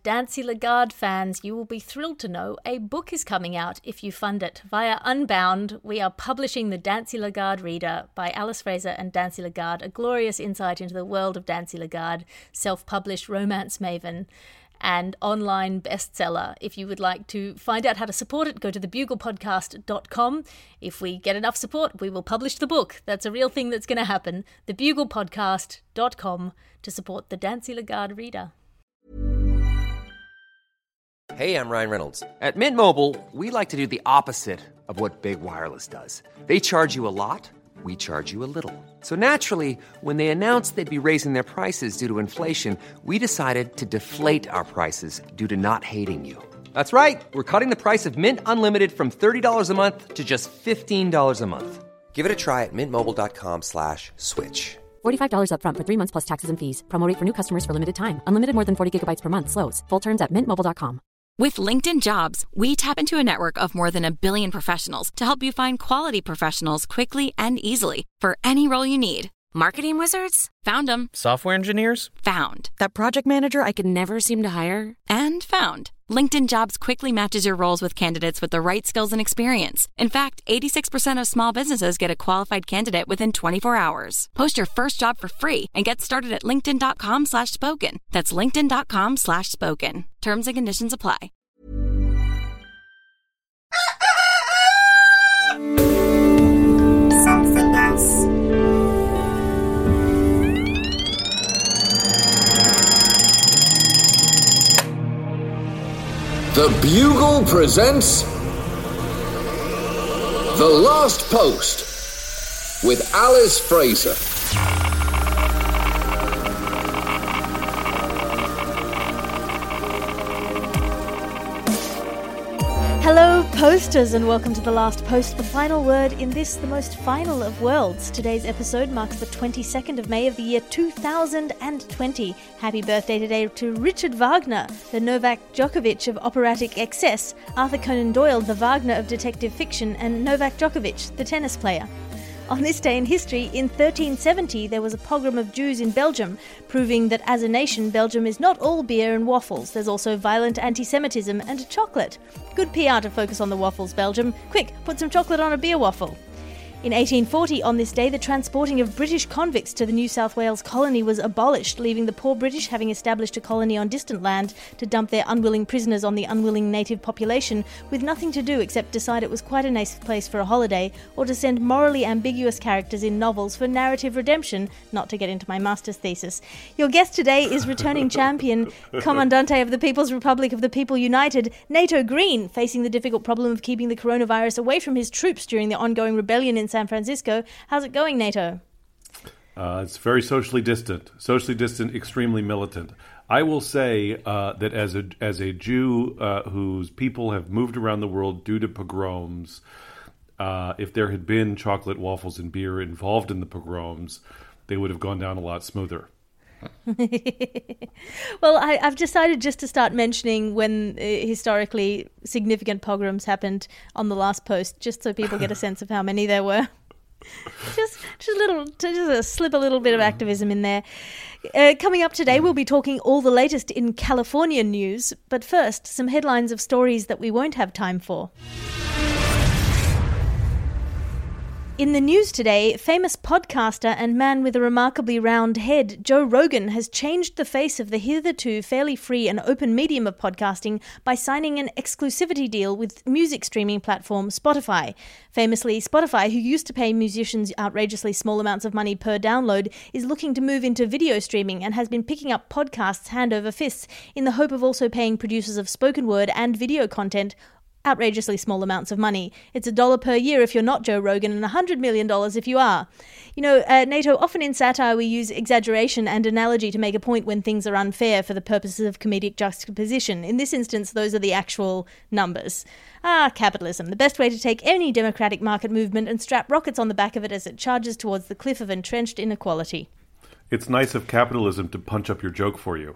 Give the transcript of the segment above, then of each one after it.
Dancy Lagarde fans, you will be thrilled to know a book is coming out if you fund it. Via Unbound, we are publishing the Dancy Lagarde Reader by Alice Fraser and Dancy Lagarde, a glorious insight into the world of Dancy Lagarde, self-published romance maven and online bestseller. If you would like to find out how to support it, go to thebuglepodcast.com. If we get enough support, we will publish the book. That's a real thing that's going to happen. Thebuglepodcast.com to support the Dancy Lagarde Reader. Hey, I'm Ryan Reynolds. At Mint Mobile, we like to do the opposite of what Big Wireless does. They charge you a lot, we charge you a little. So naturally, when they announced they'd be raising their prices due to inflation, we decided to deflate our prices due to not hating you. That's right. We're cutting the price of Mint Unlimited from $30 a month to just $15 a month. Give it a try at mintmobile.com/switch. $45 up front for 3 months plus taxes and fees. Promo rate for new customers for limited time. Unlimited more than 40 gigabytes per month. Slows full terms at mintmobile.com. With LinkedIn Jobs, we tap into a network of more than 1 billion professionals to help you find quality professionals quickly and easily for any role you need. Marketing wizards? Found them. Software engineers? Found. That project manager I could never seem to hire? And found. LinkedIn Jobs quickly matches your roles with candidates with the right skills and experience. In fact, 86% of small businesses get a qualified candidate within 24 hours. Post your first job for free and get started at linkedin.com/spoken. That's linkedin.com/spoken. Terms and conditions apply. Something else. The Bugle presents The Last Post with Alice Fraser. Hello, posters, and welcome to The Last Post, the final word in this, the most final of worlds. Today's episode marks the 22nd of May of the year 2020. Happy birthday today to Richard Wagner, the Novak Djokovic of operatic excess, Arthur Conan Doyle, the Wagner of detective fiction, and Novak Djokovic, the tennis player. On this day in history, in 1370, there was a pogrom of Jews in Belgium, proving that as a nation, Belgium is not all beer and waffles. There's also violent anti-Semitism and chocolate. Good PR to focus on the waffles, Belgium. Quick, put some chocolate on a beer waffle. In 1840, on this day, the transporting of British convicts to the New South Wales colony was abolished, leaving the poor British having established a colony on distant land to dump their unwilling prisoners on the unwilling native population, with nothing to do except decide it was quite a nice place for a holiday, or to send morally ambiguous characters in novels for narrative redemption, not to get into my master's thesis. Your guest today is returning champion, Commandante of the People's Republic of the People United, Nato Green, facing the difficult problem of keeping the coronavirus away from his troops during the ongoing rebellion in San Francisco. How's it going, NATO? It's very socially distant, extremely militant. I will say that as a Jew whose people have moved around the world due to pogroms, if there had been chocolate, waffles, and beer involved in the pogroms, they would have gone down a lot smoother. Well, I've decided just to start mentioning when historically significant pogroms happened on the last post, just so people get a sense of how many there were. just slip a little bit of activism in there. Coming up today, we'll be talking all the latest in California news, but first, some headlines of stories that we won't have time for. In the news today, famous podcaster and man with a remarkably round head, Joe Rogan, has changed the face of the hitherto fairly free and open medium of podcasting by signing an exclusivity deal with music streaming platform Spotify. Famously, Spotify, who used to pay musicians outrageously small amounts of money per download, is looking to move into video streaming and has been picking up podcasts hand over fists in the hope of also paying producers of spoken word and video content outrageously small amounts of money. It's $1 per year if you're not Joe Rogan and $100 million if you are. You know, NATO, often in satire we use exaggeration and analogy to make a point when things are unfair for the purposes of comedic juxtaposition. In this instance, those are the actual numbers. Capitalism, the best way to take any democratic market movement and strap rockets on the back of it as it charges towards the cliff of entrenched inequality. It's nice of capitalism to punch up your joke for you.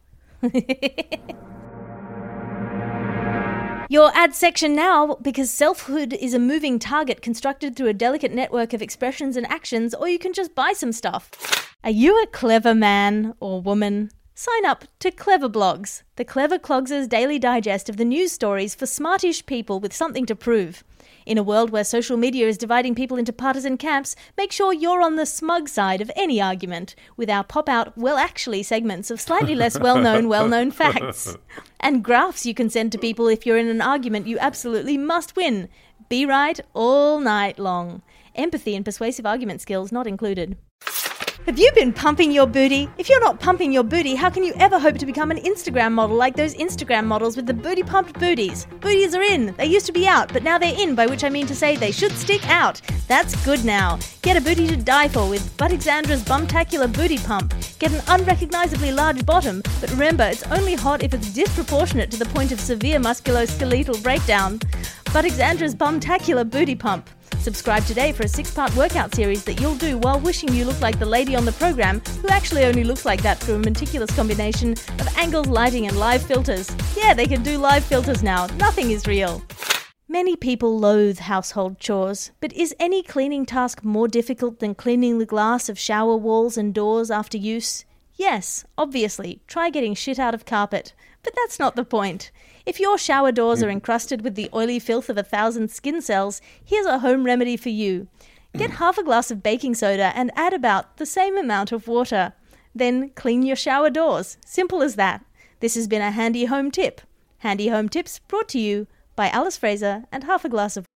Your ad section now, because selfhood is a moving target constructed through a delicate network of expressions and actions, or you can just buy some stuff. Are you a clever man or woman? Sign up to Clever Blogs, the Clever Clogs' daily digest of the news stories for smartish people with something to prove. In a world where social media is dividing people into partisan camps, make sure you're on the smug side of any argument with our pop-out well-actually segments of slightly less well-known facts. And graphs you can send to people if you're in an argument you absolutely must win. Be right all night long. Empathy and persuasive argument skills not included. Have you been pumping your booty? If you're not pumping your booty, how can you ever hope to become an Instagram model like those Instagram models with the booty-pumped booties? Booties are in. They used to be out, but now they're in, by which I mean to say they should stick out. That's good now. Get a booty to die for with Buttixandra's Bumtacular Booty Pump. Get an unrecognisably large bottom, but remember, it's only hot if it's disproportionate to the point of severe musculoskeletal breakdown. Buttixandra's Bumtacular Booty Pump. Subscribe today for a 6-part workout series that you'll do while wishing you look like the lady on the program, who actually only looks like that through a meticulous combination of angles, lighting and live filters. Yeah, they can do live filters now. Nothing is real. Many people loathe household chores, but is any cleaning task more difficult than cleaning the glass of shower walls and doors after use? Yes, obviously. Try getting shit out of carpet. But that's not the point. If your shower doors are encrusted with the oily filth of 1,000 skin cells, here's a home remedy for you. Get half a glass of baking soda and add about the same amount of water. Then clean your shower doors. Simple as that. This has been a Handy Home Tip. Handy Home Tips brought to you by Alice Fraser and half a glass of...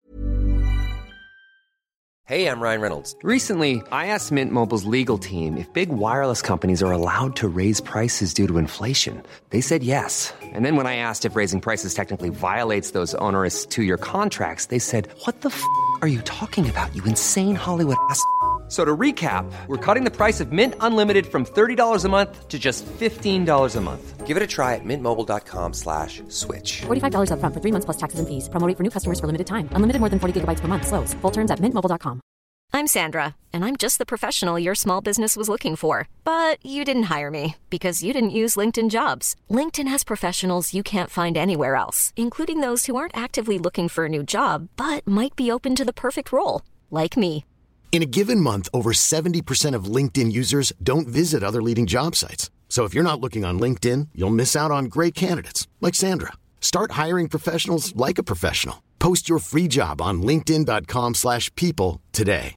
Hey, I'm Ryan Reynolds. Recently, I asked Mint Mobile's legal team if big wireless companies are allowed to raise prices due to inflation. They said yes. And then when I asked if raising prices technically violates those onerous 2-year contracts, they said, "What the f*** are you talking about, you insane Hollywood ass?" So to recap, we're cutting the price of Mint Unlimited from $30 a month to just $15 a month. Give it a try at mintmobile.com/switch. $45 up front for 3 months plus taxes and fees. Promo rate for new customers for limited time. Unlimited more than 40 gigabytes per month. Slows full terms at mintmobile.com. I'm Sandra, and I'm just the professional your small business was looking for. But you didn't hire me because you didn't use LinkedIn Jobs. LinkedIn has professionals you can't find anywhere else, including those who aren't actively looking for a new job, but might be open to the perfect role, like me. In a given month, over 70% of LinkedIn users don't visit other leading job sites. So if you're not looking on LinkedIn, you'll miss out on great candidates like Sandra. Start hiring professionals like a professional. Post your free job on linkedin.com/people today.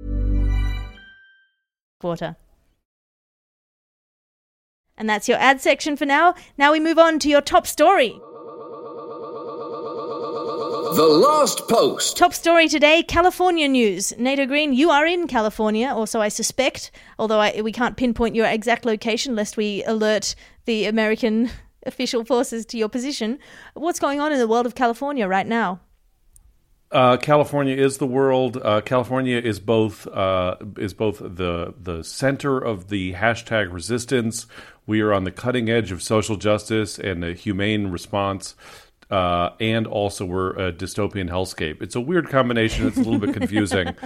Water. And that's your ad section for now. Now we move on to your top story. The Last Post. Top story today, California news. Nato Green, you are in California, or so I suspect, although we can't pinpoint your exact location lest we alert the American official forces to your position. What's going on in the world of California right now? California is the world. California is both the center of the hashtag resistance. We are on the cutting edge of social justice and a humane response. And also we're a dystopian hellscape. It's a weird combination. It's a little bit confusing.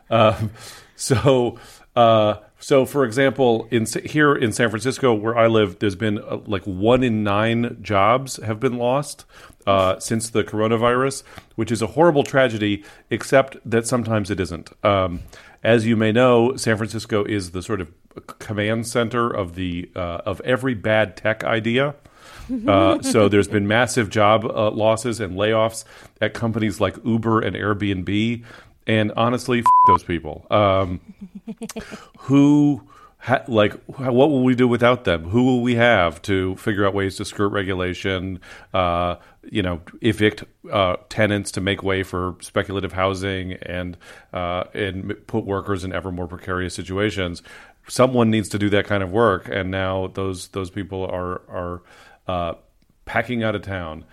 So for example, here in San Francisco, where I live, there's been like 1 in 9 jobs have been lost since the coronavirus, which is a horrible tragedy, except that sometimes it isn't. As you may know, San Francisco is the sort of command center of of every bad tech idea. So there's been massive job losses and layoffs at companies like Uber and Airbnb. And honestly, those people. What will we do without them? Who will we have to figure out ways to skirt regulation, evict tenants to make way for speculative housing and put workers in ever more precarious situations? Someone needs to do that kind of work. And now those people are packing out of town.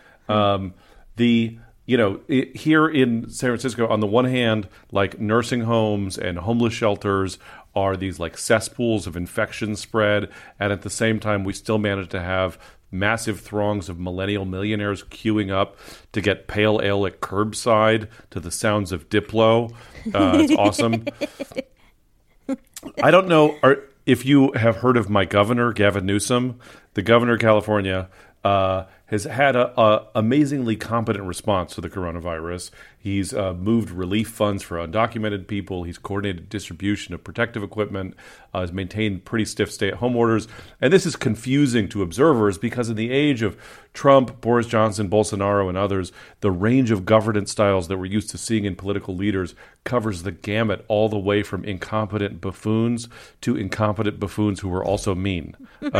Here in San Francisco, on the one hand, like nursing homes and homeless shelters are these like cesspools of infection spread. And at the same time, we still manage to have massive throngs of millennial millionaires queuing up to get pale ale at curbside to the sounds of Diplo. It's awesome. I don't know if you have heard of my governor, Gavin Newsom, the governor of California. has had a amazingly competent response to the coronavirus. He's moved relief funds for undocumented people. He's coordinated distribution of protective equipment, has maintained pretty stiff stay-at-home orders. And this is confusing to observers because in the age of Trump, Boris Johnson, Bolsonaro, and others, the range of governance styles that we're used to seeing in political leaders covers the gamut all the way from incompetent buffoons to incompetent buffoons who are also mean.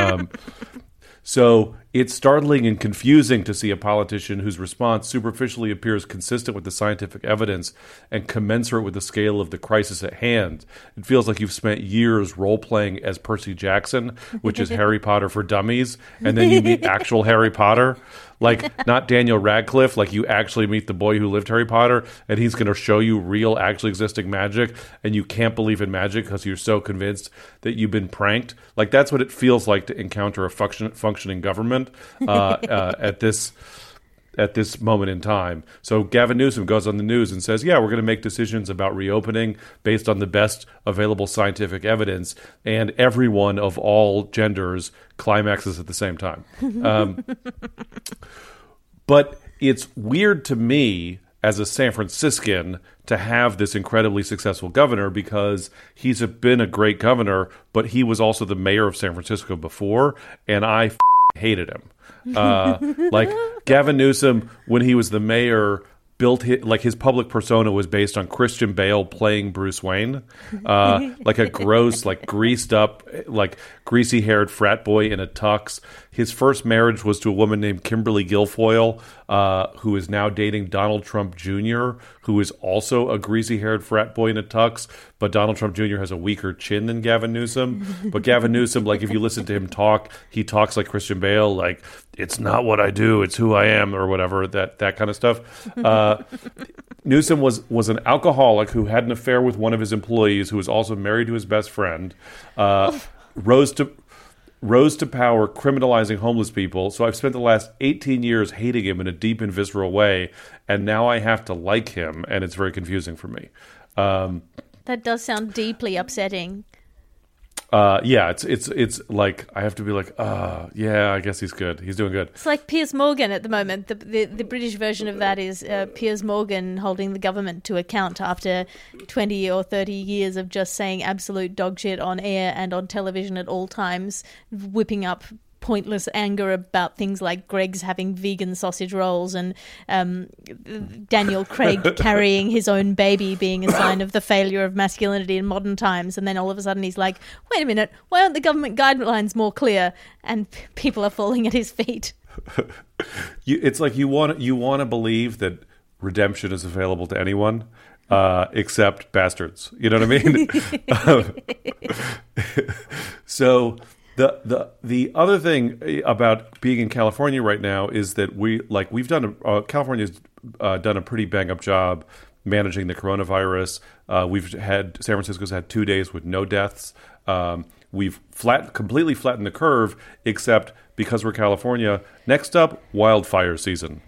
So it's startling and confusing to see a politician whose response superficially appears consistent with the scientific evidence and commensurate with the scale of the crisis at hand. It feels like you've spent years role-playing as Percy Jackson, which is Harry Potter for dummies, and then you meet actual Harry Potter. Like, not Daniel Radcliffe, like you actually meet the boy who lived Harry Potter, and he's going to show you real, actually existing magic, and you can't believe in magic because you're so convinced that you've been pranked. Like, that's what it feels like to encounter a functioning government at this moment in time. So Gavin Newsom goes on the news and says, yeah, we're going to make decisions about reopening based on the best available scientific evidence, and everyone of all genders climaxes at the same time. But it's weird to me as a San Franciscan to have this incredibly successful governor because he's been a great governor, but he was also the mayor of San Francisco before, and I hated him. Like Gavin Newsom, when he was the mayor, built his public persona was based on Christian Bale playing Bruce Wayne, like a gross, like greased up, like greasy haired frat boy in a tux. His first marriage was to a woman named Kimberly Guilfoyle, who is now dating Donald Trump Jr., who is also a greasy haired frat boy in a tux. But Donald Trump Jr. has a weaker chin than Gavin Newsom. But Gavin Newsom, like if you listen to him talk, he talks like Christian Bale, like it's not what I do, it's who I am, or whatever, that kind of stuff. Newsom was an alcoholic who had an affair with one of his employees, who was also married to his best friend. Rose to power criminalizing homeless people. So I've spent the last 18 years hating him in a deep and visceral way, and now I have to like him, and it's very confusing for me. That does sound deeply upsetting. Yeah, it's like I have to be like, yeah, I guess he's good. He's doing good. It's like Piers Morgan at the moment. The British version of that is Piers Morgan holding the government to account after 20 or 30 years of just saying absolute dog shit on air and on television at all times, whipping up pointless anger about things like Greg's having vegan sausage rolls and Daniel Craig carrying his own baby being a sign of the failure of masculinity in modern times. And then all of a sudden he's like, wait a minute, why aren't the government guidelines more clear? And people are falling at his feet. It's like you want to believe that redemption is available to anyone. Except bastards. You know what I mean? So the other thing about being in California right now is that we've done California's done a pretty bang up job managing the coronavirus. San Francisco's had 2 days with no deaths. We've completely flattened the curve, except because we're California. Next up, wildfire season.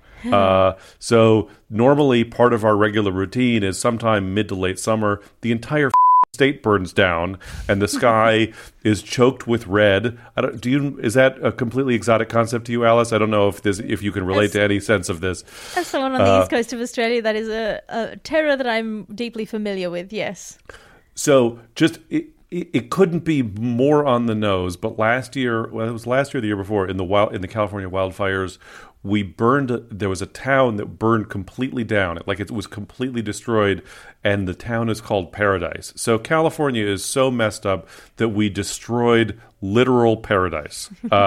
So normally part of our regular routine is sometime mid to late summer, the entire state burns down and the sky is choked with red. Is that a completely exotic concept to you, Alice? I don't know if you can relate to any sense of this. As someone on the east coast of Australia, that is a terror that I'm deeply familiar with, yes. So just it couldn't be more on the nose, but last year, well, it was last year or the year before, in the California wildfires, there was a town that burned completely down. Like it was completely destroyed, and the town is called Paradise. So California is so messed up that we destroyed literal paradise.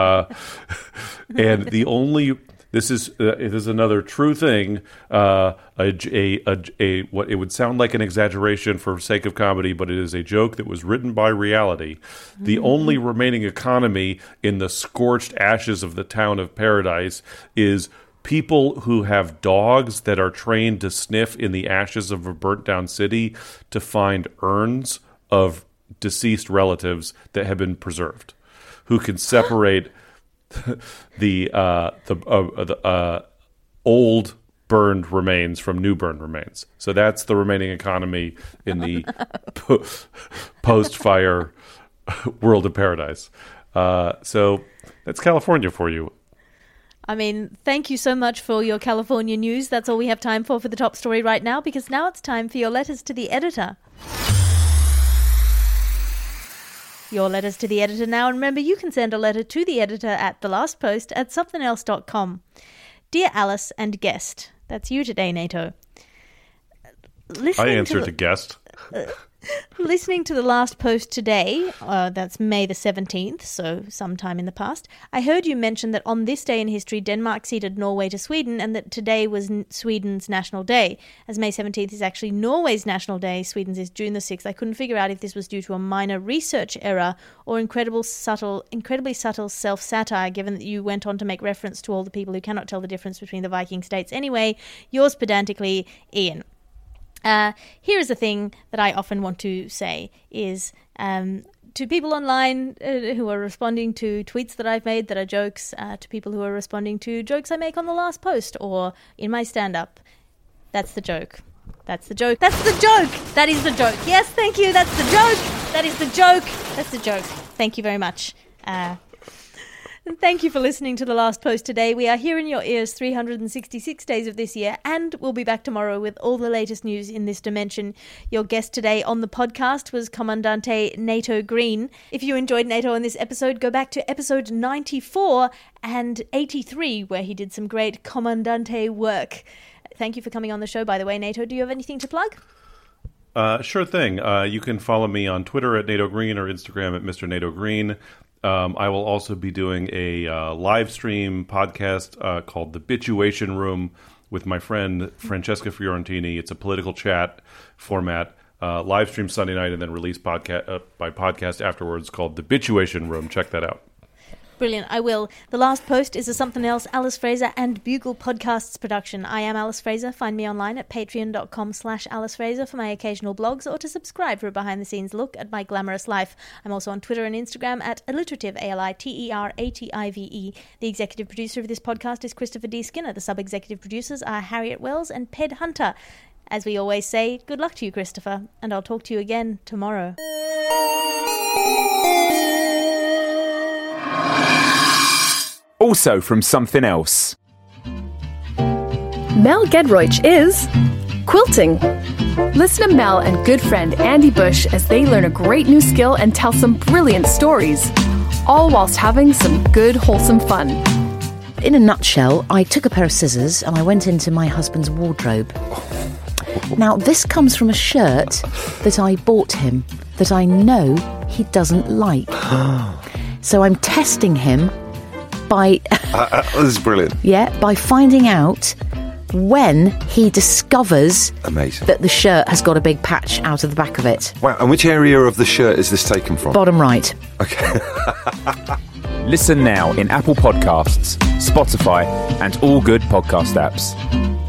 And this is another true thing. What it would sound like an exaggeration for sake of comedy, but it is a joke that was written by reality. The only remaining economy in the scorched ashes of the town of Paradise is people who have dogs that are trained to sniff in the ashes of a burnt down city to find urns of deceased relatives that have been preserved, who can separate the old burned remains from new burned remains. So that's the remaining economy in the post-fire world of paradise. So that's California for you. I mean, thank you so much for your California news. That's all we have time for the top story right now, because now it's time for your letters to the editor. Your letters to the editor now, and remember, you can send a letter to the editor at thelastpost@somethingelse.com. Dear Alice and guest, that's you today, NATO. I answer to guest. Listening to the last post today, that's May the 17th, so sometime in the past, I heard you mention that on this day in history, Denmark ceded Norway to Sweden, and that today was Sweden's National Day. As May 17th is actually Norway's National Day, Sweden's is June the 6th. I couldn't figure out if this was due to a minor research error or incredibly subtle self-satire, given that you went on to make reference to all the people who cannot tell the difference between the Viking states. Anyway, yours pedantically, Ian. Here is a thing that I often want to say is to people online who are responding to tweets that I've made that are jokes, to people who are responding to jokes I make on the last post or in my stand-up. That's the joke. That's the joke. That's the joke! That is the joke. Yes, thank you. That's the joke. That is the joke. That's the joke. Thank you very much. And thank you for listening to The Last Post today. We are here in your ears 366 days of this year, and we'll be back tomorrow with all the latest news in this dimension. Your guest today on the podcast was Commandante NATO Green. If you enjoyed NATO in this episode, go back to episode 94 and 83, where he did some great Commandante work. Thank you for coming on the show, by the way, NATO. Do you have anything to plug? Sure thing. You can follow me on Twitter at NATO Green or Instagram at Mr. NATO Green. I will also be doing a live stream podcast called The Bituation Room with my friend Francesca Fiorentini. It's a political chat format, live stream Sunday night and then released by podcast afterwards, called The Bituation Room. Check that out. Brilliant, I will. The Last Post is a Something Else, Alice Fraser and Bugle Podcasts production. I am Alice Fraser. Find me online at patreon.com/Alice Fraser for my occasional blogs, or to subscribe for a behind-the-scenes look at my glamorous life. I'm also on Twitter and Instagram at alliterative, ALITERATIVE. The executive producer of this podcast is Christopher D. Skinner. The sub-executive producers are Harriet Wells and Ped Hunter. As we always say, good luck to you, Christopher, and I'll talk to you again tomorrow. Also from Something Else. Mel Gedroych is quilting. Listen to Mel and good friend Andy Bush as they learn a great new skill and tell some brilliant stories, all whilst having some good, wholesome fun. In a nutshell, I took a pair of scissors and I went into my husband's wardrobe. Now, this comes from a shirt that I bought him that I know he doesn't like. So I'm testing him by... this is brilliant. Yeah, by finding out when he discovers that the shirt has got a big patch out of the back of it. Wow, and which area of the shirt is this taken from? Bottom right. Okay. Listen now in Apple Podcasts, Spotify, and all good podcast apps.